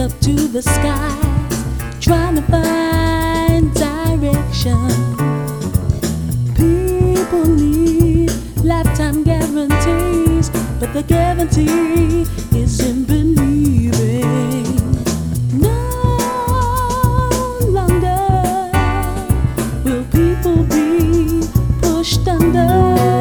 up to the skies, trying to find direction. People need lifetime guarantees, but the guarantee is in believing. No longer will people be pushed under,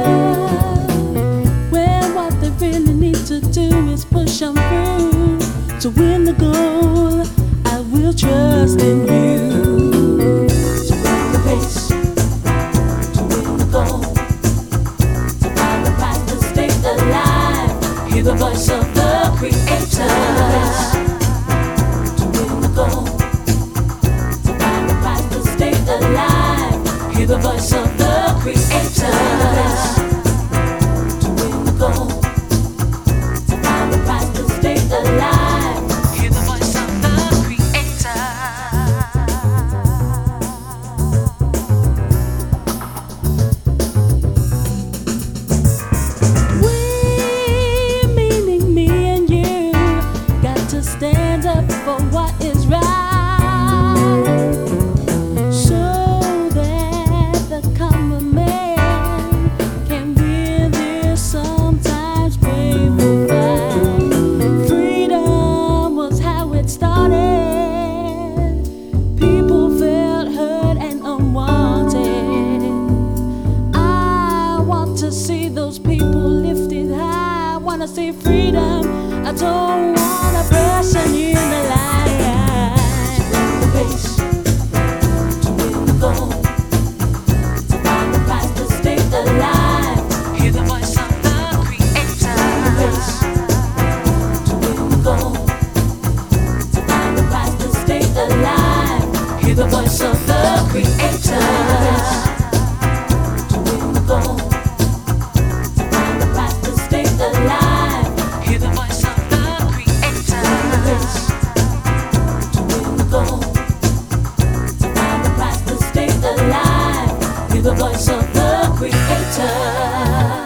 when what they really need to do is push them through. To win the goal, I will trust in you. To win the race, to win the goal, to find the prize, to stay alive. Hear the voice of the Creator. To win the goal, to find the prize, to stay alive. Hear the voice of the Creator. To win the goal, to find the prize, to stay alive. Stand up for what is right, so that the common man can win this sometimes painful fight. Freedom was how it started. People felt hurt and unwanted. I want to see those people lifted high. I want to see freedom. I don't want a person in the line. To win the race, to win the goal, to find the prize, to stay alive. Hear the voice of the Creator. To win the race, to win the goal, to find the prize, to stay alive. Hear the voice of the Creator. To win the goal, to find the prize, to stay alive. Hear the voice of to win the goal, to find the prize, to stay alive. Hear the voice of the Creator.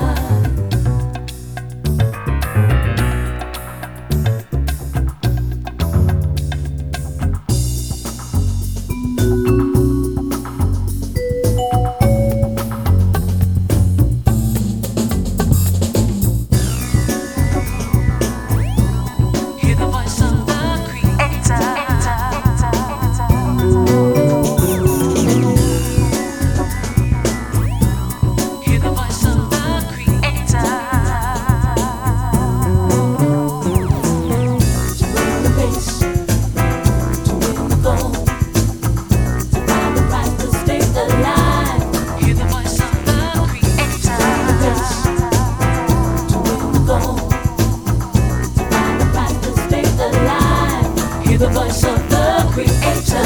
Hear the voice of the Creator.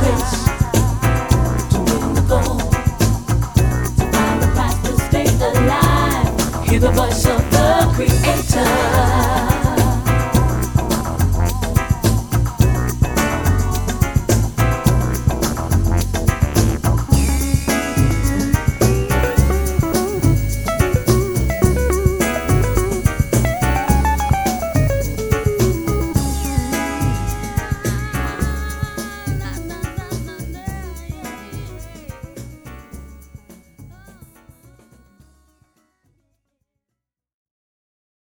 To win the goal, to find the prize, to stay alive. Hear the voice of the Creator.